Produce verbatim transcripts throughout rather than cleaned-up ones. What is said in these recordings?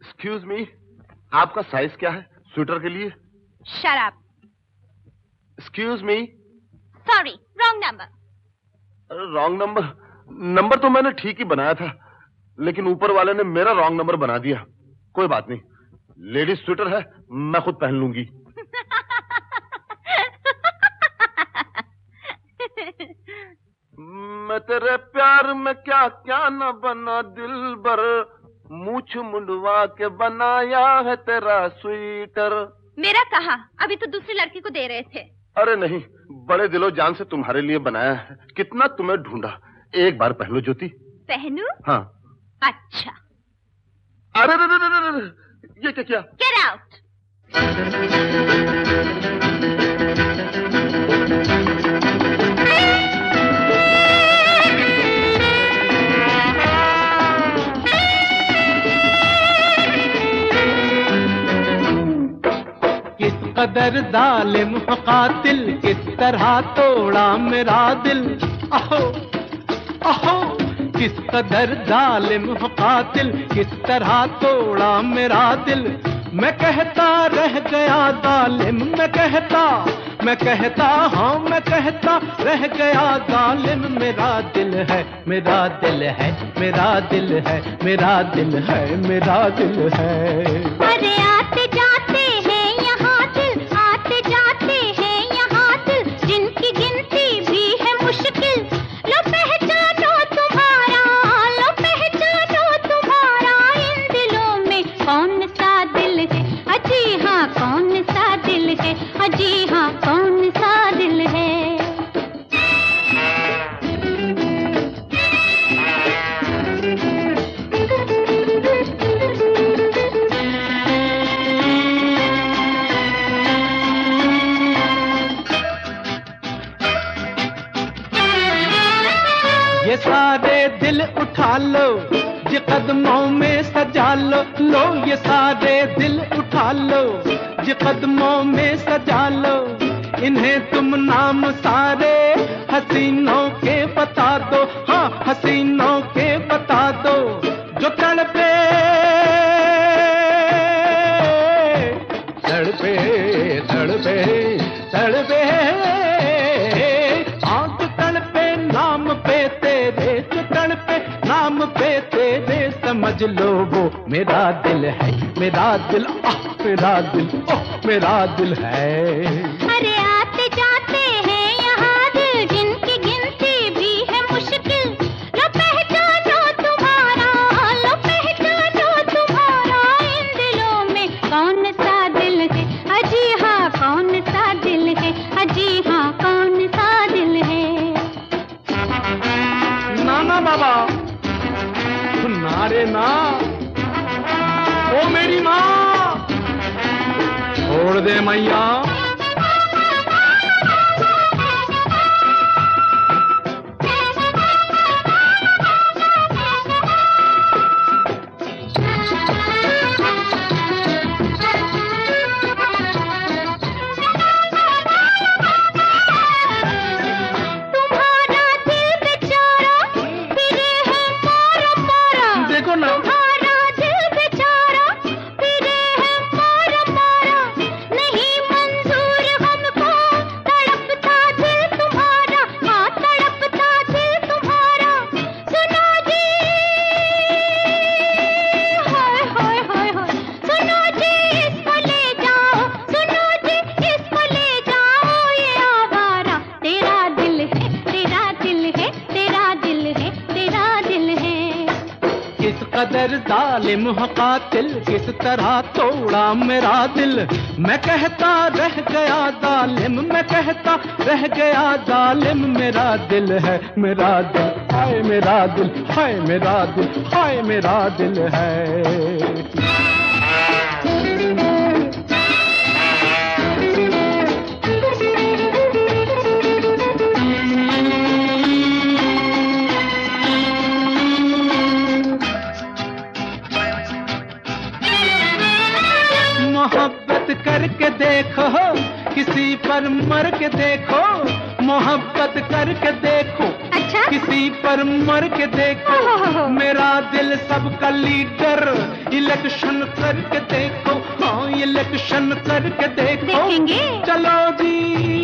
Excuse me, आपका size क्या है स्वेटर के लिए? शराब। Excuse me. Sorry, wrong number. Wrong number? Number तो मैंने ठीक ही बनाया था, लेकिन ऊपर वाले ने मेरा रॉन्ग नंबर बना दिया। कोई बात नहीं, लेडीज स्वेटर है, मैं खुद पहन लूंगी। मैं तेरे प्यार में क्या क्या न बना दिलबर, मूछ मुंडवा के बनाया है तेरा स्वेटर। मेरा कहा? अभी तो दूसरी लड़की को दे रहे थे। अरे नहीं, बड़े दिलो जान से तुम्हारे लिए बनाया है। कितना तुम्हें ढूंढा। एक बार पहन लो ज्योति। पहनूं? हाँ। अच्छा। अरे रे रे रे रे, ये क्या किया? Get out. कदर जालिम कातिल, किस तरह तोड़ा मेरा दिल। अहो अहो, किस कदर जालिम कातिल, किस तरह तोड़ा मेरा दिल। मैं कहता रह गया जालिम, मैं कहता मैं कहता हाँ मैं कहता रह गया जालिम। मेरा दिल है, मेरा दिल है, मेरा दिल है, मेरा दिल है, मेरा दिल है। अरे आते जाते हैं यहाँ दिल, आते जाते हैं यहाँ दिल, जिनकी गिनती भी है मुश्किल। लो पहचानो तुम्हारा, लो पहचानो तुम्हारा, इन दिलों में कौन सा दिल है। अजी हाँ कौन सा दिल है, अजी हाँ कौन सा दिल है। ये सारे दिल उठा लो, ये कदमों में सजा लो। लो ये सारे दिल उठा लो, ये कदमों में सजा लो। इन्हें तुम नाम सारे हसीनों के बता दो। हाँ हसीनों के बता दो, जो तड़पे तड़पे तड़पे तड़पे, आंख तड़पे नाम पे तेरे, जो तड़पे नाम पे तेरे। समझ लो वो मेरा दिल है, मेरा दिल, आह मेरा दिल, ओह मेरा दिल है। अरे आते जाते हैं यहाँ दिल, जिनकी गिनती भी है मुश्किल। लो पहचानो तुम्हारा, लो पहचानो तुम्हारा, इन दिलों में कौन सा दिल है। अजी हाँ कौन सा दिल है, अजी हाँ कौन सा दिल है। ना ना बाबा, ना रे ना, ओ मेरी माँ, छोड़ दे मैया। कदर जालिम हो कातिल, किस तरह तोड़ा मेरा दिल। मैं कहता रह गया जालिम, मैं कहता रह गया जालिम। मेरा दिल है, मेरा दिल, हाय मेरा दिल, हाय मेरा दिल, हाय मेरा दिल है। मोहब्बत करके देखो, किसी पर मर के देखो। मोहब्बत करके देखो, अच्छा? किसी पर मर के देखो। मेरा दिल सबका लीडर, इलेक्शन करके देखो, हाँ इलेक्शन करके देखो। देखेंगे? चलो जी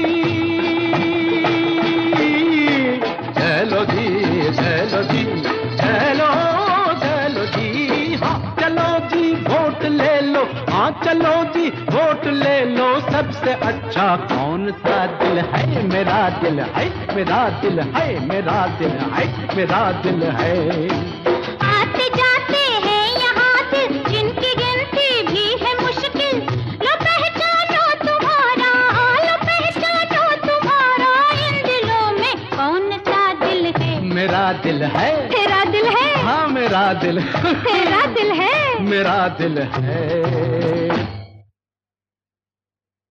चलो जी चलो जी चलो चलो जी, हाँ चलो जी वोट ले लो, हाँ चलो जी वोट ले लो। सबसे अच्छा कौन सा दिल है? मेरा दिल है, मेरा दिल है, मेरा दिल है, मेरा दिल है। आते जाते हैं यहाँ दिल, जिनकी गिनती भी है मुश्किल। लो पहचानो तुम्हारा, लो पहचानो तुम्हारा, इन दिलों में कौन सा दिल है? मेरा दिल है, तेरा दिल है, हाँ मेरा दिल, तेरा दिल है, मेरा दिल है।